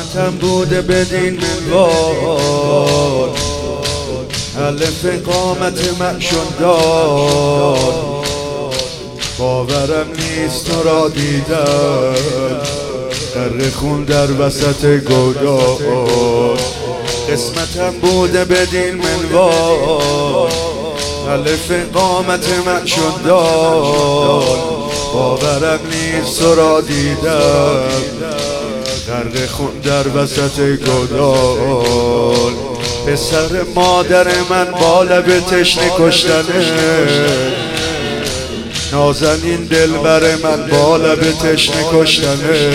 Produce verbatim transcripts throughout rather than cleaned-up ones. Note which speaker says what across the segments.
Speaker 1: قسمتم بوده بدین منوال، الف قامت معشون داد. باورم نیست تو را دیدم، غرق خون در وسط گودال. قسمتم بوده بدین منوال، الف قامت معشون داد. باورم نیست تو را دیدم، غرق خون در وسط گودال. پسر مادر من با لب تشنه کشتنه، نازنین دلبر من با لب تشنه کشتنه.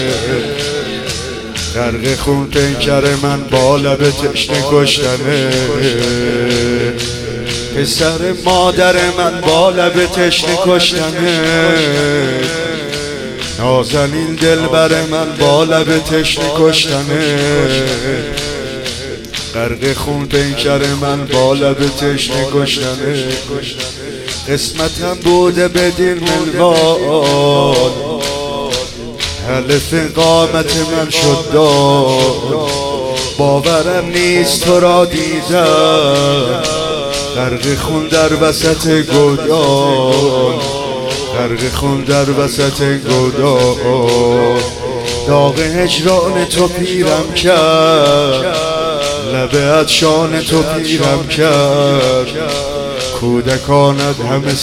Speaker 1: غرق خون پیکر من با لب تشنه کشتنه. پسر مادر من با لب تشنه کشتنه، نازنین دلبر من با لب تشنه کشتنه. غرق خون پیکر من با لب تشنه کشتنه. قسمتم بوده بدین منوال، الف قامت من شد داد. باورم نیست تو را دیدم، غرق خون در وسط گودال. غرق خون در وسط گودال. داغ هجران تو پیرم کرد، لب عطشان تو پیرم کرد. کودکانت همه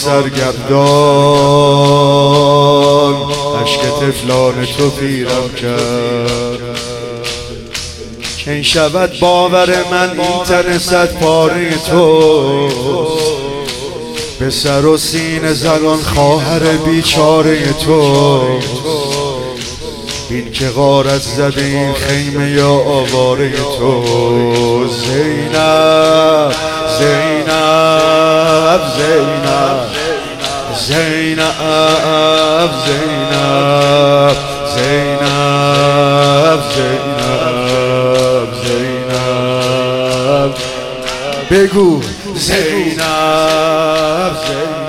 Speaker 1: سرگردان، اشک طفلان تو پیرم کرد. کی شود باور من این تن صد پاره توست، به سر و سینه زنان خواهر بیچاره توست. بین که غارت زده این خیمه یا آواره تو. زینب زینب زینب زینب زینب زینب زینب زینب بگو زینب زینب